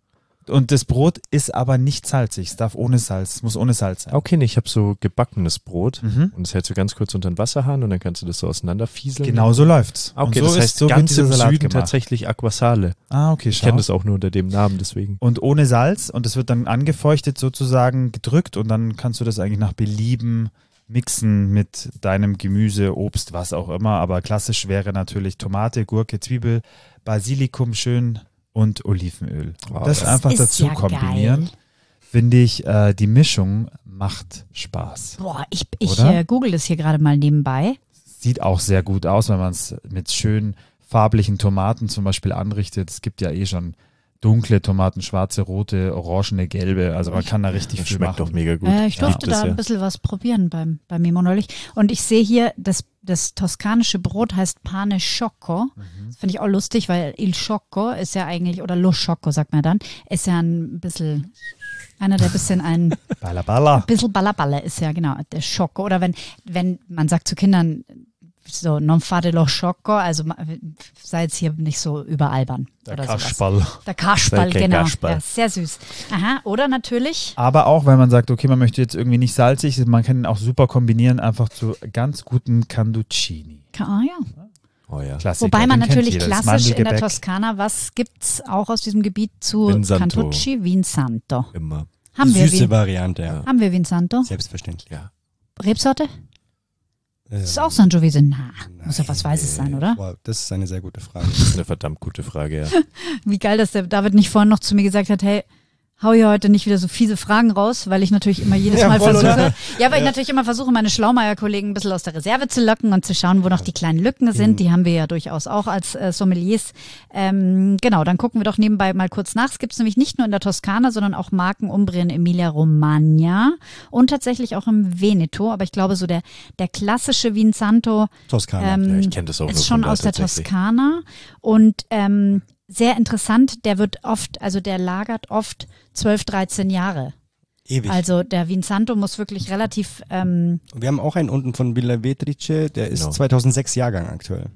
Und das Brot ist aber nicht salzig. Es darf ohne Salz, es muss ohne Salz sein. Okay, nee, ich habe so gebackenes Brot Mhm. und das hältst du ganz kurz unter den Wasserhahn und dann kannst du das so auseinanderfieseln. Genau so läuft's. Okay, und so das heißt ist, so wird ganz dieser im Salat Süden gemacht. tatsächlich Aquasale. Ah, okay, Ich schau. kenne das auch nur unter dem Namen, deswegen. Und ohne Salz und es wird dann angefeuchtet sozusagen gedrückt und dann kannst du das eigentlich nach Belieben mixen mit deinem Gemüse, Obst, was auch immer. Aber klassisch wäre natürlich Tomate, Gurke, Zwiebel, Basilikum schön und Olivenöl. Wow, das das einfach ist dazu ja kombinieren, geil. finde ich, äh, die Mischung macht Spaß. Boah, ich, ich Oder? äh, google das hier gerade mal nebenbei. Sieht auch sehr gut aus, wenn man es mit schön farblichen Tomaten zum Beispiel anrichtet. Es gibt ja eh schon dunkle Tomaten, schwarze, rote, orangene, gelbe. Also man kann da richtig Das viel schmeckt machen. doch mega gut. Äh, ich lieb durfte das da ja. ein bisschen was probieren beim, bei Mimo neulich. Und ich sehe hier, das, das toskanische Brot heißt Pane Sciocco. Mhm. Das finde ich auch lustig, weil Il Sciocco ist ja eigentlich, oder Lo Sciocco sagt man dann, ist ja ein bisschen, einer der bisschen ein Balla balla. bisschen Ballaballe ist ja genau der Sciocco. Oder wenn, wenn man sagt zu Kindern, so non fate lo sciocco, also ma- sei jetzt hier nicht so überalbern. Der oder sowas. Kasperl. Der Kasperl, Kein genau. Kasperl. Ja, sehr süß. Aha, oder natürlich, Aber auch, wenn man sagt, okay, man möchte jetzt irgendwie nicht salzig, man kann ihn auch super kombinieren, einfach zu ganz guten Canduccini. ah ja. Oh ja. Klassiker. Wobei man den kennt natürlich jeder, das klassisch in der Mandelgebäck. Toskana, was gibt's auch aus diesem Gebiet zu Vinsanto. Cantucci? Vinsanto. Immer. Haben wir, Süße Vin Variante, ja. haben wir Vinsanto? Selbstverständlich. Ja. Rebsorte? Ähm, Das ist auch Sangiovese. Na, muss ja was Weißes sein, oder? Wow, das ist eine sehr gute Frage. Das ist eine verdammt gute Frage, ja. Wie geil, dass der David nicht vorhin noch zu mir gesagt hat, hey, hau hier heute nicht wieder so fiese Fragen raus, weil ich natürlich immer jedes Ja, Mal voll, versuche, oder? ja, weil ich natürlich immer versuche, meine Schlaumeier-Kollegen ein bisschen aus der Reserve zu locken und zu schauen, wo noch die kleinen Lücken sind. Die haben wir ja durchaus auch als äh, Sommeliers. Ähm, genau, dann gucken wir doch nebenbei mal kurz nach. Es gibt es nämlich nicht nur in der Toskana, sondern auch Marken Umbrien, Emilia Romagna und tatsächlich auch im Veneto. Aber ich glaube, so der, der klassische Vinsanto Toskana. ähm, Ja, ich kenn das auch nur ist schon von da aus der tatsächlich. Toskana und ähm, sehr interessant, der wird oft, also der lagert oft zwölf, dreizehn Jahre. Ewig. Also der Vinsanto muss wirklich relativ, ähm, Wir haben auch einen unten von Villa Vetrice, der ist Genau. zweitausendsechs Jahrgang aktuell.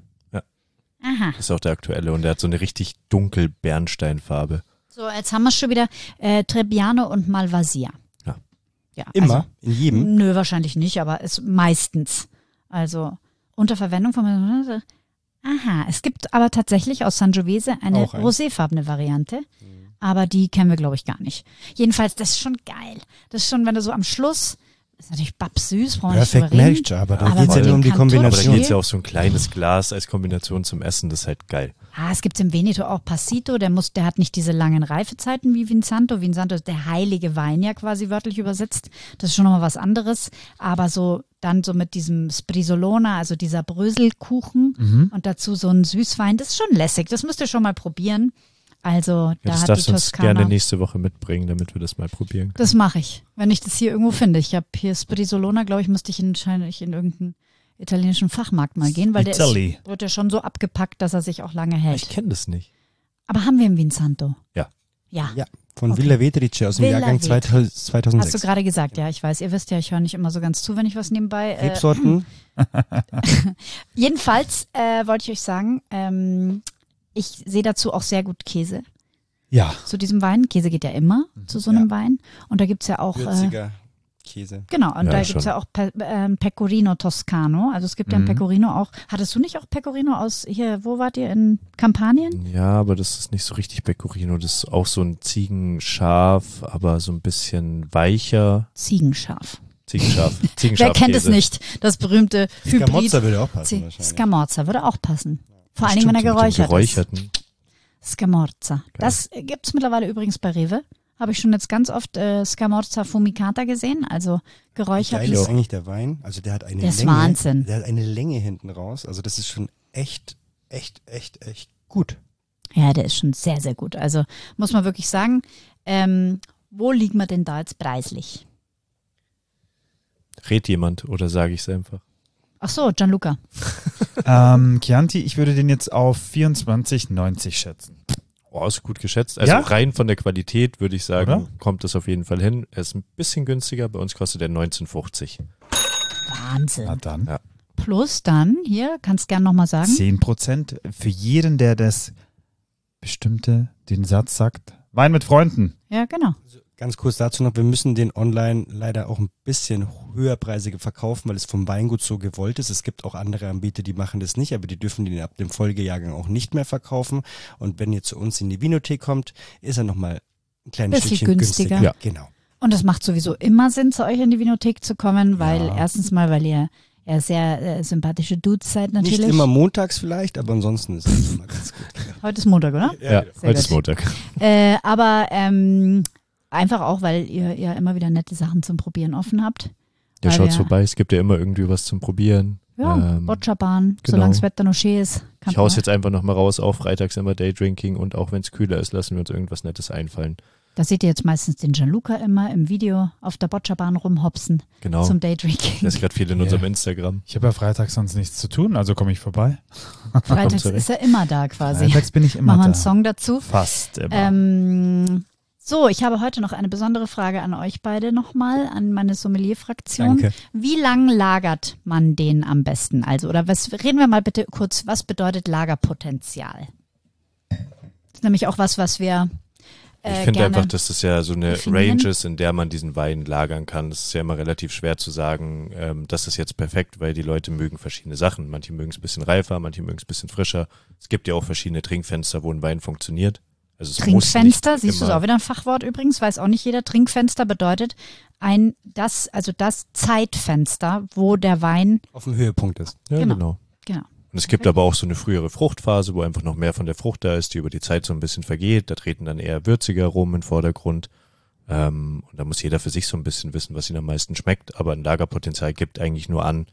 aha. Das ist auch der aktuelle und der hat so eine richtig dunkel Bernsteinfarbe. So, jetzt haben wir schon wieder äh, Trebbiano und Malvasia. Ja. Ja, Immer, Also, in jedem. nö, wahrscheinlich nicht, aber es meistens. Also unter Verwendung von. Aha, es gibt aber tatsächlich aus Sangiovese eine Auch ein. roséfarbene Variante, aber die kennen wir, glaube ich, gar nicht. Jedenfalls, das ist schon geil. Das ist schon, wenn du so am Schluss, das ist natürlich babsüß, brauchen wir nicht Perfect drüber reden. Match, aber da Aber geht es ja mit nur um dem die Aber Cantucci- da Kombination. geht es ja auch so ein kleines Glas als Kombination zum Essen, das ist halt geil. Ah, es gibt im Veneto auch Passito, der muss, der hat nicht diese langen Reifezeiten wie Vinsanto. Vinsanto ist der heilige Wein ja quasi wörtlich übersetzt. Das ist schon nochmal was anderes. Aber so dann so mit diesem Sprisolona, also dieser Bröselkuchen Mhm. und dazu so ein Süßwein, das ist schon lässig. Das müsst ihr schon mal probieren. Also Ja, da das hat die darfst du uns Toskana. gerne nächste Woche mitbringen, damit wir das mal probieren können. Das mache ich, wenn ich das hier irgendwo finde. Ich habe hier Sprisolona, glaube ich, müsste ich in, wahrscheinlich in irgendeinen italienischen Fachmarkt mal gehen, weil der Italy. ist, wird ja schon so abgepackt, dass er sich auch lange hält. Ich kenne das nicht. Aber haben wir im Vinsanto? Ja. Ja. Ja, von Okay. Villa Vetrice aus dem Villa Jahrgang Vetrice. zweitausendsechs. Hast du gerade gesagt, ja, ich weiß, ihr wisst ja, ich höre nicht immer so ganz zu, wenn ich was nebenbei. Äh, Rebsorten? jedenfalls äh, wollte ich euch sagen, ähm, ich sehe dazu auch sehr gut Käse Ja. zu diesem Wein. Käse geht ja immer zu so einem Wein. Und da gibt's ja auch. Äh, Würziger Käse. genau, und Ja, da schon. gibt's ja auch Pe äh, Pecorino Toscano. Also es gibt ja ein Mhm. Pecorino auch. Hattest du nicht auch Pecorino aus hier, wo wart ihr? In Kampanien? Ja, aber das ist nicht so richtig Pecorino. Das ist auch so ein Ziegenschaf, aber so ein bisschen weicher. Ziegenschaf. Ziegenschaf. Wer Ziegenschafkäse. kennt es nicht? Das berühmte Hybrid. Scamozza würde auch passen Zie- wahrscheinlich. Scamorza würde auch passen. Vor allen Stimmt, Dingen, wenn er so mit dem geräuchert ist. Geräucherten. Scamorza. Das äh, gibt's mittlerweile übrigens bei Rewe. Habe ich schon jetzt ganz oft äh, Scamorza Fumicata gesehen, also Geil geräuchertes. ist eigentlich der Wein. Also der hat eine Der ist Länge. Wahnsinn. Der hat eine Länge hinten raus. Also das ist schon echt, echt, echt, echt gut. Ja, der ist schon sehr, sehr gut. Also muss man wirklich sagen, ähm, wo liegen wir denn da jetzt preislich? Red jemand oder sage ich es einfach? Ach so, Gianluca. ähm, Chianti, ich würde den jetzt auf vierundzwanzig neunzig schätzen. Oh, ist gut geschätzt. Also Ja? rein von der Qualität würde ich sagen, Oder? kommt das auf jeden Fall hin. Er ist ein bisschen günstiger. Bei uns kostet er neunzehn fünfzig. Wahnsinn. Na dann. Ja. Plus dann, hier, kannst gern nochmal sagen. zehn Prozent für jeden, der das bestimmte, den Satz sagt. Wein mit Freunden. Ja, genau. Ganz kurz dazu noch, wir müssen den online leider auch ein bisschen höherpreisiger verkaufen, weil es vom Weingut so gewollt ist. Es gibt auch andere Anbieter, die machen das nicht, aber die dürfen den ab dem Folgejahrgang auch nicht mehr verkaufen. Und wenn ihr zu uns in die Vinothek kommt, ist er nochmal ein kleines Bisschen Stückchen günstiger. günstiger. Ja. Genau. Und es macht sowieso immer Sinn, zu euch in die Vinothek zu kommen, weil Ja. erstens mal, weil ihr ja sehr äh, sympathische Dudes seid natürlich. Nicht immer montags vielleicht, aber ansonsten ist es immer ganz gut. Heute ist Montag, oder? Ja, Sehr heute ist gut. Montag. Äh, aber ähm, einfach auch, weil ihr ja immer wieder nette Sachen zum Probieren offen habt. Ja, Weil schaut wir- vorbei. Es gibt ja immer irgendwie was zum Probieren. Ja, Ähm, Boccerbahn, genau. solange das Wetter noch schön ist. Kann Ich hau's man- jetzt einfach nochmal raus, auch freitags immer Daydrinking und auch wenn es kühler ist, lassen wir uns irgendwas Nettes einfallen. Da seht ihr jetzt meistens den Gianluca immer im Video auf der Boccerbahn rumhopsen Genau. zum Daydrinking. Das ist gerade viel in Ja. unserem Instagram. Ich habe ja freitags sonst nichts zu tun, also komme ich vorbei. Freitags zurecht. ist er immer da quasi. Freitags bin ich immer Machen wir da. einen Song dazu. Fast immer. Ähm, so, ich habe heute noch eine besondere Frage an euch beide nochmal, an meine Sommelier-Fraktion. Danke. Wie lang lagert man den am besten? Also, oder was, reden wir mal bitte kurz, was bedeutet Lagerpotenzial? Das ist nämlich auch was, was wir äh, Ich finde gerne einfach, dass das ja so eine definieren. Range ist, in der man diesen Wein lagern kann. Es ist ja immer relativ schwer zu sagen, ähm, das ist jetzt perfekt, weil die Leute mögen verschiedene Sachen. Manche mögen es ein bisschen reifer, manche mögen es ein bisschen frischer. Es gibt ja auch verschiedene Trinkfenster, wo ein Wein funktioniert. Also es muss Trinkfenster, nicht siehst du, ist immer- auch wieder ein Fachwort übrigens, weiß auch nicht jeder. Trinkfenster bedeutet ein, das, also das Zeitfenster, wo der Wein, Auf dem Höhepunkt ist. Ja, Genau. genau. genau. Und es gibt aber auch so eine frühere Fruchtphase, wo einfach noch mehr von der Frucht da ist, die über die Zeit so ein bisschen vergeht. Da treten dann eher würzige Aromen in den Vordergrund. Ähm, und da muss jeder für sich so ein bisschen wissen, was ihm am meisten schmeckt. Aber ein Lagerpotenzial gibt eigentlich nur an,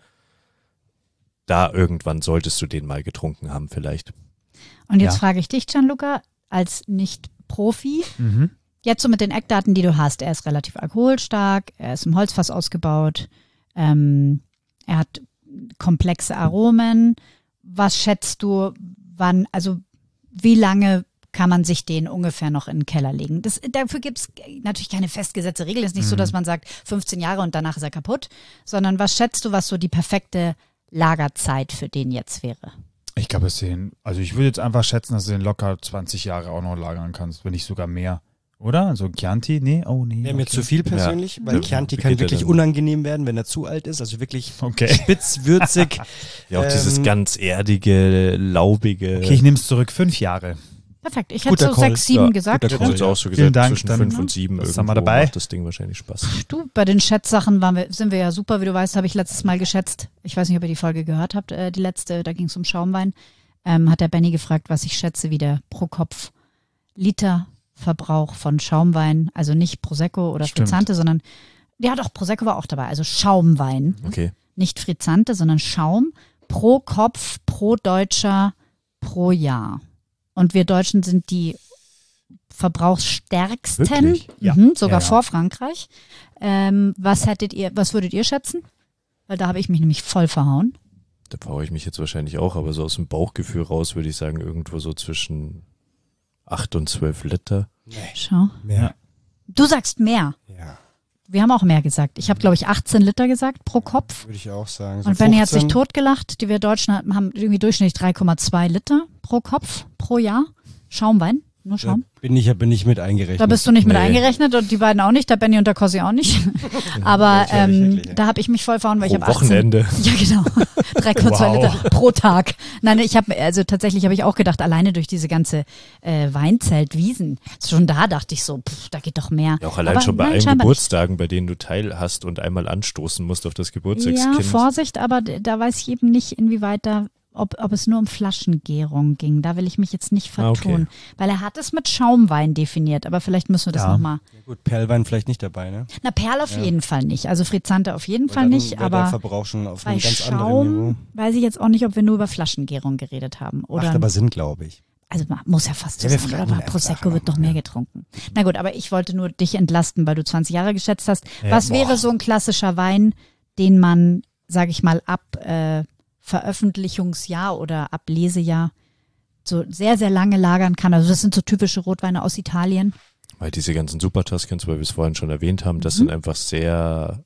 da irgendwann solltest du den mal getrunken haben vielleicht. Und jetzt Ja. frage ich dich, Gianluca, als Nicht-Profi, Mhm. jetzt so mit den Eckdaten, die du hast. Er ist relativ alkoholstark, er ist im Holzfass ausgebaut, ähm, er hat komplexe Aromen. Was schätzt du, wann, also wie lange kann man sich den ungefähr noch in den Keller legen? Das, dafür gibt es natürlich keine festgesetzte Regel. Es ist nicht so, dass man sagt, fünfzehn Jahre und danach ist er kaputt, sondern was schätzt du, was so die perfekte Lagerzeit für den jetzt wäre? Ich glaube, es sind, also ich würde jetzt einfach schätzen, dass du den locker zwanzig Jahre auch noch lagern kannst, wenn nicht sogar mehr. Oder? Also Chianti? Nee, oh nee. Wäre mir okay. zu viel persönlich, weil Ja. Chianti Wie kann geht der wirklich dann? unangenehm werden, wenn er zu alt ist. Also wirklich Okay. spitz, würzig. Ja, auch dieses Ähm, ganz erdige, laubige. Okay, ich nehme es zurück. Fünf Jahre. Perfekt. Ich hätte Guter so Call. sechs, sieben Ja, gesagt. guter Ich Call. hätte jetzt auch so Vielen gesagt, Dank, zwischen dann fünf und sieben das irgendwo haben wir dabei. macht das Ding wahrscheinlich Spaß. Du, bei den Schätzsachen waren wir, sind wir ja super. Wie du weißt, habe ich letztes Mal geschätzt. Ich weiß nicht, ob ihr die Folge gehört habt, äh, die letzte, da ging es um Schaumwein. Ähm, hat der Benny gefragt, was ich schätze, wie der pro Kopf Literverbrauch von Schaumwein, also nicht Prosecco oder Stimmt. Frizzante, sondern, ja doch, Prosecco war auch dabei, also Schaumwein. Okay. Nicht Frizzante, sondern Schaum pro Kopf, pro Deutscher, pro Jahr. Und wir Deutschen sind die verbrauchsstärksten, Wirklich? Ja. mhm, sogar Ja, ja. vor Frankreich. Ähm, was hättet ihr, was würdet ihr schätzen? Weil da habe ich mich nämlich voll verhauen. Da brauche ich mich jetzt wahrscheinlich auch, aber so aus dem Bauchgefühl raus würde ich sagen, irgendwo so zwischen acht und zwölf Liter. Schau. Mehr. Du sagst mehr. Ja, Wir haben auch mehr gesagt. Ich habe, glaube ich, achtzehn Liter gesagt pro Kopf. würde ich auch sagen. So Und Benny hat sich fünfzehn. totgelacht. Die wir Deutschen haben irgendwie durchschnittlich drei Komma zwei Liter pro Kopf pro Jahr. Schaumwein, nur Da Schaum. bin ich, bin ich mit eingerechnet. Da bist du nicht mit Nee. eingerechnet und die beiden auch nicht, der Benny und der Kossi auch nicht. Aber Wirklich, ähm, wirklich, ja. da habe ich mich voll verhauen, weil ich Pro habe achtzehn. Wochenende. Ja, genau. drei Komma zwei Wow. Liter pro Tag. Nein, ich habe, also tatsächlich habe ich auch gedacht, alleine durch diese ganze äh, Weinzeltwiesen, schon da dachte ich so, pff, da geht doch mehr. Ja, auch allein Aber schon bei nein, allen scheinbar Geburtstagen, bei denen du teil hast und einmal anstoßen musst auf das nicht. Geburtstagskind. Ja, Vorsicht, aber d- da weiß ich eben nicht, inwieweit da, ob, ob es nur um Flaschengärung ging. Da will ich mich jetzt nicht Ah, okay. vertun. Weil er hat es mit Schaumwein definiert, aber vielleicht müssen wir das Ja. nochmal. Ja, gut, Perlwein vielleicht nicht dabei, ne? Na, Perl auf Ja. jeden Fall nicht. Also Frizzante auf jeden Weil Fall dann nicht, wäre der aber Verbrauch schon auf bei einem ganz anderen Schaum Niveau. weiß ich jetzt auch nicht, ob wir nur über Flaschengärung geredet haben. Oder, Macht aber Sinn, glaube ich. also man muss ja fast so Ja, wir sein, fragen oder? ihn einfach Prosecco nach, wird doch mehr ja. getrunken. Na gut, aber ich wollte nur dich entlasten, weil du zwanzig Jahre geschätzt hast. Ja, Was boah. wäre so ein klassischer Wein, den man, sage ich mal, ab äh, Veröffentlichungsjahr oder ab Lesejahr so sehr, sehr lange lagern kann? Also das sind so typische Rotweine aus Italien. Weil diese ganzen Super Tuscans, weil wir es vorhin schon erwähnt haben, das Mhm. sind einfach sehr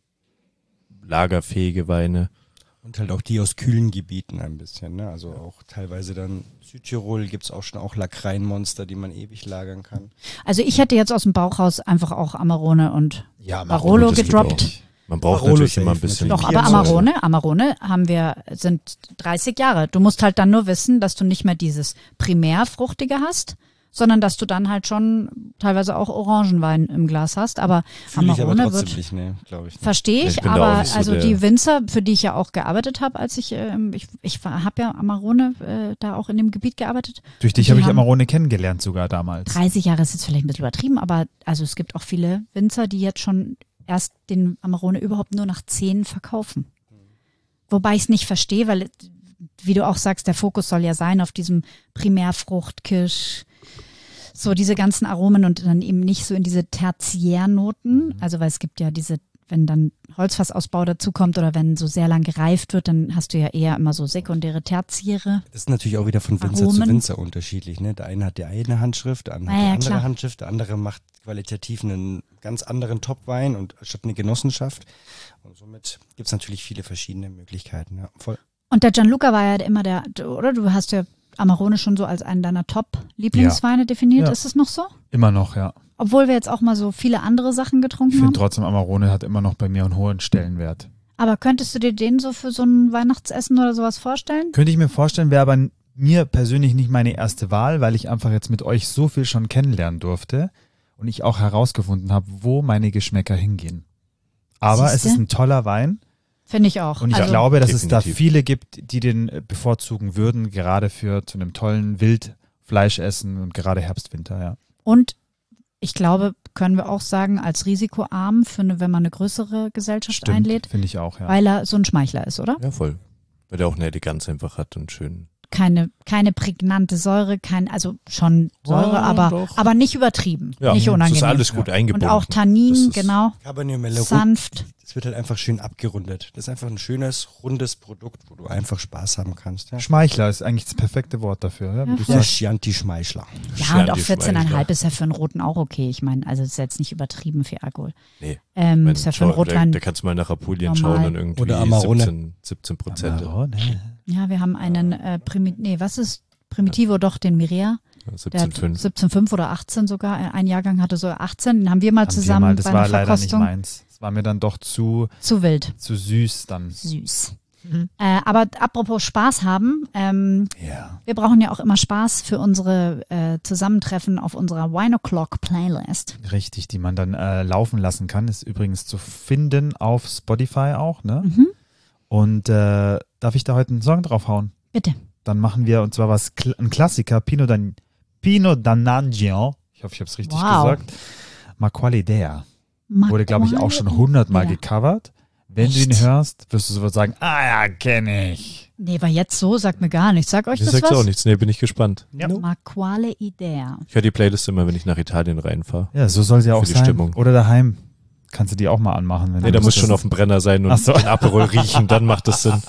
lagerfähige Weine. Und halt auch die aus kühlen Gebieten ein bisschen, ne? Also auch teilweise dann Südtirol gibt es auch schon auch Lakreinmonster, die man ewig lagern kann. Also ich hätte jetzt aus dem Bauch raus einfach auch Amarone und Ja, Barolo das geht gedroppt. auch. Man braucht Barolo natürlich safe, immer ein bisschen. Doch, Bier aber und so. Amarone, Amarone haben wir, sind dreißig Jahre. Du musst halt dann nur wissen, dass du nicht mehr dieses Primärfruchtige hast, sondern dass du dann halt schon teilweise auch Orangenwein im Glas hast. Aber Fühle ich aber Amarone trotzdem wird, nicht, ne? Glaube ich. Nicht. verstehe ich, Ich bin da auch aber nicht so also der- die Winzer, für die ich ja auch gearbeitet habe, als ich, ähm, ich, ich habe ja Amarone äh, da auch in dem Gebiet gearbeitet. Durch dich Die habe ich haben- Amarone kennengelernt sogar damals. dreißig Jahre ist jetzt vielleicht ein bisschen übertrieben, aber also es gibt auch viele Winzer, die jetzt schon erst den Amarone überhaupt nur nach zehn verkaufen. wobei ich es nicht verstehe, weil, wie du auch sagst, der Fokus soll ja sein auf diesem Primärfrucht, Kirsch, so diese ganzen Aromen und dann eben nicht so in diese Tertiärnoten. Also weil es gibt ja diese, wenn dann Holzfassausbau dazukommt oder wenn so sehr lang gereift wird, dann hast du ja eher immer so sekundäre, tertiäre. Das ist natürlich auch wieder von Winzer Aromen. zu Winzer unterschiedlich. Ne? Der eine hat die eine Handschrift, der andere Ah, hat ja, die andere klar. Handschrift, der andere macht qualitativ einen ganz anderen Topwein und statt eine Genossenschaft. Und somit gibt es natürlich viele verschiedene Möglichkeiten. Ja, voll. Und der Gianluca war ja immer der, oder? Du hast ja Amarone schon so als einen deiner Top-Lieblingsweine definiert. Ja. Ist es noch so? Immer noch, ja. Obwohl wir jetzt auch mal so viele andere Sachen Ich getrunken finde haben. trotzdem, Amarone hat immer noch bei mir einen hohen Stellenwert. Aber könntest du dir den so für so ein Weihnachtsessen oder sowas vorstellen? Könnte ich mir vorstellen, wäre aber mir persönlich nicht meine erste Wahl, weil ich einfach jetzt mit euch so viel schon kennenlernen durfte und ich auch herausgefunden habe, wo meine Geschmäcker hingehen. Aber Siehste? es ist ein toller Wein Finde ich auch. und ich also, glaube, dass es da definitiv. viele gibt, die den äh, bevorzugen würden, gerade für zu einem tollen Wildfleischessen und gerade Herbst, Winter, ja. Und ich glaube, können wir auch sagen, als risikoarm, für eine, wenn man eine größere Gesellschaft einlädt, finde ich auch, ja. weil er so ein Schmeichler ist, oder? Ja, voll. Weil der auch eine Eleganz einfach hat und schön. Keine, keine prägnante Säure, kein, also schon Säure, Ja, aber, doch. aber nicht übertrieben, Ja, nicht das unangenehm. ist alles gut Ja. eingebunden. Und auch Tannin, Das ist- genau, Cabernet Merlot, sanft. das wird halt einfach schön abgerundet. Das ist einfach ein schönes, rundes Produkt, wo du einfach Spaß haben kannst. Ja, Schmeichler ist eigentlich das perfekte Wort dafür. Ja, wie Ja, du der sagst. Chianti Schmeichler. Ja, und auch die vierzehn Komma fünf Schmeichler. ist ja für einen Roten auch okay. Ich meine, also ist jetzt nicht übertrieben viel Alkohol. Nee. Ähm, Mein, ist ja für einen schau, da, Rotwein. da kannst du mal nach Apulien normal. schauen und irgendwie Oder Amarone. siebzehn, siebzehn Prozent. Amarone. Ja, wir haben einen äh, Primi nee, was ist Primitivo, doch, den Mirea. Der siebzehn hat Komma fünf. siebzehn Komma fünf oder achtzehn sogar. Ein Jahrgang hatte so achtzehn. Den haben wir mal Haben wir zusammen mal, das bei war einer leider nicht Verkostung. meins. Das war mir dann doch zu, Zu wild. zu süß dann. Süß. Mhm. Äh, aber apropos Spaß haben, ähm, Ja. wir brauchen ja auch immer Spaß für unsere äh, Zusammentreffen auf unserer Wine O'Clock Playlist. Richtig, die man dann äh, laufen lassen kann. Ist übrigens zu finden auf Spotify auch, ne? Mhm. Und äh, darf ich da heute einen Song draufhauen? Bitte. Dann machen wir, und zwar was, Kl- ein Klassiker, Pinot, Dan- Pinot Danangio. Ich hoffe, ich habe es richtig Wow. gesagt. Ma quale idea. Wurde, glaube ich, auch schon hundertmal Ja. gecovert. Wenn du ihn Echt? hörst, wirst du sofort sagen, ah ja, kenne ich. Nee, war jetzt so, sagt mir gar nichts. Sag euch Mir das sagst was? du auch nichts. Nee, bin ich gespannt. Ja. Ma quale idea. Ich höre die Playlist immer, wenn ich nach Italien reinfahre. Ja, so soll sie ja auch Für die sein. Stimmung. Oder daheim. Kannst du die auch mal anmachen. Wenn Nee, du da muss Lust schon hast. auf dem Brenner sein und Ach so. den Aperol riechen, dann macht das Sinn.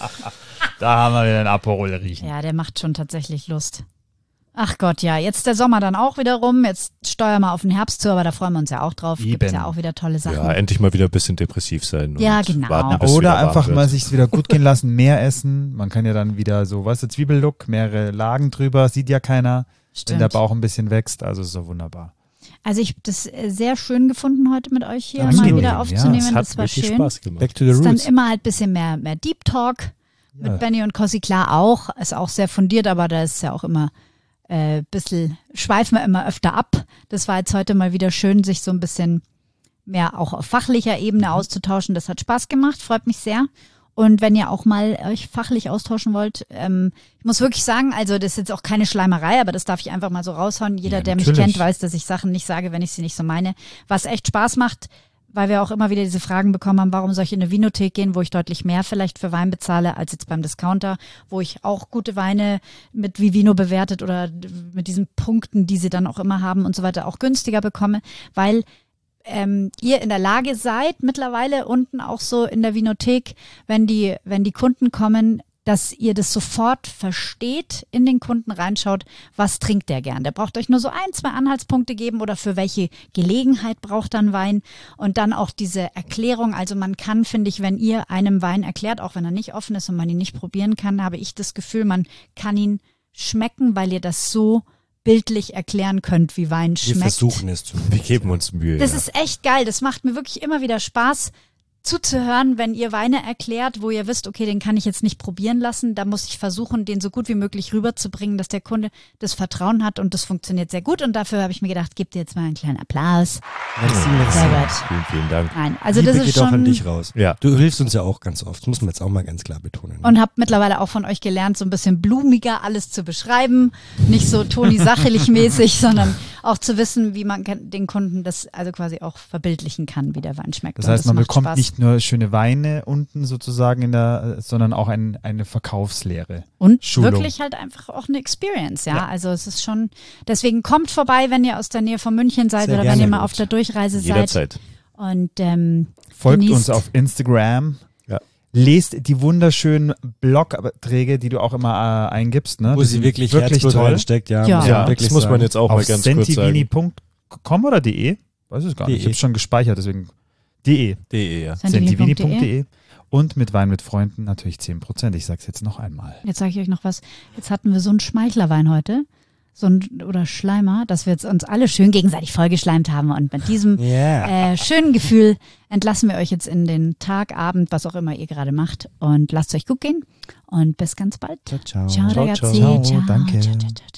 Da haben wir wieder ein Aperol riechen. Ja, der macht schon tatsächlich Lust. Ach Gott, ja, jetzt ist der Sommer dann auch wieder rum. Jetzt steuern wir auf den Herbst zu, aber da freuen wir uns ja auch drauf. Gibt Eben. ja auch wieder tolle Sachen. Ja, endlich mal wieder ein bisschen depressiv sein. Ja, und genau. Warten, bis Oder wieder warm einfach wird. mal sich wieder gut gehen lassen, mehr essen. Man kann ja dann wieder so, weißt du, Zwiebellook, mehrere Lagen drüber, sieht ja keiner, wenn der Stimmt. Bauch ein bisschen wächst. Also ist so wunderbar. Also ich habe das äh, sehr schön gefunden, heute mit euch hier Danke. mal Ja, wieder es aufzunehmen. Es hat das war wirklich schön. Spaß gemacht. Back to the Es ist dann roots. immer halt ein bisschen mehr, mehr Deep Talk Ja. mit Benny und Cossi. Klar auch, ist auch sehr fundiert, aber da ist ja auch immer ein äh, bisschen, schweifen wir immer öfter ab. Das war jetzt heute mal wieder schön, sich so ein bisschen mehr auch auf fachlicher Ebene auszutauschen. Das hat Spaß gemacht, freut mich sehr. Und wenn ihr auch mal euch fachlich austauschen wollt, ähm, ich muss wirklich sagen, also das ist jetzt auch keine Schleimerei, aber das darf ich einfach mal so raushauen. Jeder, Ja, der mich natürlich. kennt, weiß, dass ich Sachen nicht sage, wenn ich sie nicht so meine. Was echt Spaß macht, weil wir auch immer wieder diese Fragen bekommen haben, warum soll ich in eine Winothek gehen, wo ich deutlich mehr vielleicht für Wein bezahle, als jetzt beim Discounter, wo ich auch gute Weine mit Vivino bewertet oder mit diesen Punkten, die sie dann auch immer haben und so weiter, auch günstiger bekomme, weil ähm, ihr in der Lage seid, mittlerweile unten auch so in der Vinothek, wenn die, wenn die Kunden kommen, dass ihr das sofort versteht, in den Kunden reinschaut, was trinkt der gern. Der braucht euch nur so ein, zwei Anhaltspunkte geben oder für welche Gelegenheit braucht dann Wein und dann auch diese Erklärung. Also man kann, finde ich, wenn ihr einem Wein erklärt, auch wenn er nicht offen ist und man ihn nicht probieren kann, habe ich das Gefühl, man kann ihn schmecken, weil ihr das so bildlich erklären könnt, wie Wein Wir schmeckt. versuchen es zu. Wir geben uns Mühe. Das ja. ist echt geil. Das macht mir wirklich immer wieder Spaß zuzuhören, wenn ihr Weine erklärt, wo ihr wisst, okay, den kann ich jetzt nicht probieren lassen. Da muss ich versuchen, den so gut wie möglich rüberzubringen, dass der Kunde das Vertrauen hat und das funktioniert sehr gut. Und dafür habe ich mir gedacht, gebt ihr jetzt mal einen kleinen Applaus. Merci, merci. Sehr gut. Vielen, vielen Dank. Nein, also Liebe das ist geht schon... auch an dich raus. Ja. Du hilfst uns ja auch ganz oft. Das muss man jetzt auch mal ganz klar betonen. Und habe mittlerweile auch von euch gelernt, so ein bisschen blumiger alles zu beschreiben. Nicht so Toni Sachelig mäßig, sondern auch zu wissen, wie man den Kunden das also quasi auch verbildlichen kann, wie der Wein schmeckt. Das heißt, Und man macht bekommt Spaß. nicht nur schöne Weine unten sozusagen in der, sondern auch ein, eine Verkaufslehre. Und Schulung. wirklich halt einfach auch eine Experience, ja? Ja. Also es ist schon, deswegen kommt vorbei, wenn ihr aus der Nähe von München seid Sehr oder gerne. wenn ihr mal Gut. auf der Durchreise seid. Jederzeit. Und ähm, Folgt genießt. uns auf Instagram. Ja. Lest die wunderschönen Blogbeträge, die du auch immer äh, eingibst. Ne? Wo Die sie sind wirklich, wirklich Herzblut toll. reinsteckt, ja. Ja. muss Ja, man wirklich das muss man sagen. jetzt auch Auf mal ganz kurz sagen. sentivini punkt com oder de? Weiß es gar nicht. De. Ich habe es schon gespeichert, deswegen de. De, ja. sentivini punkt sentivini.de. de. Und mit Wein mit Freunden natürlich zehn Prozent. Ich sag's jetzt noch einmal. Jetzt sage ich euch noch was. Jetzt hatten wir so einen Schmeichlerwein heute. So ein, oder Schleimer, dass wir jetzt uns alle schön gegenseitig vollgeschleimt haben. Und mit diesem Ja. äh, schönen Gefühl entlassen wir euch jetzt in den Tag, Abend, was auch immer ihr gerade macht. Und lasst euch gut gehen. Und bis ganz bald. Ciao, ciao. Ciao, Ciao, ragazzi. ciao. Ciao, danke. Ciao, ciao, ciao.